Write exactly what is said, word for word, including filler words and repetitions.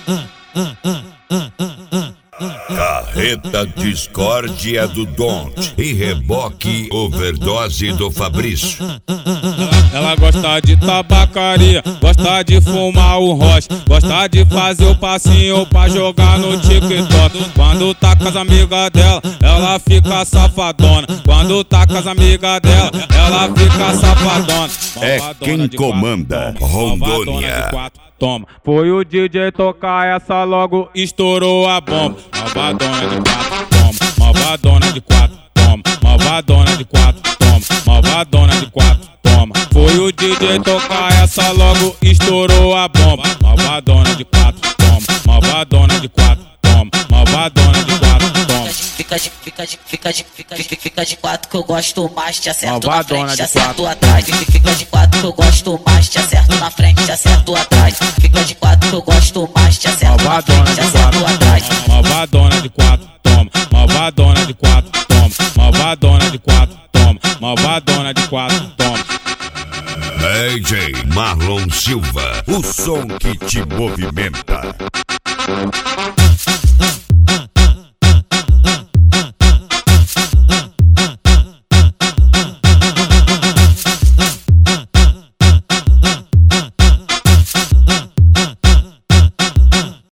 Carreta Discord é do Don't e reboque overdose do Fabrício. Ela, ela gosta de tabacaria, gosta de fumar o rocha, gosta de fazer o passinho pra jogar no TikTok. Quando tá com as amigas dela, ela fica safadona. Quando tá com as amigas dela, ela fica safadona. É quem comanda Rondônia. Toma, foi o D J tocar essa, logo estourou a bomba. Malvadona de quatro, toma. Malvadona de quatro, toma. Malvadona de quatro, toma. Malvadona de quatro, toma. Foi o D J tocar essa, logo estourou a bomba. Malvadona de quatro, toma. Malvadona de quatro, toma. Malvadona de quatro, toma. Fica de, fica de, fica de, fica de, fica de quatro que eu gosto mais, te acerto na frente, te acerto atrás. Fica de quatro que eu gosto mais, te acerto na frente, te acerto atrás. Fica de quatro que eu gosto mais, te acerto na frente, te acerto atrás. Malvadona de quatro, toma. Malvadona de quatro, toma. Malvadona de quatro, toma. Malvadona de quatro, toma. D J Marlon Silva, o som que te movimenta.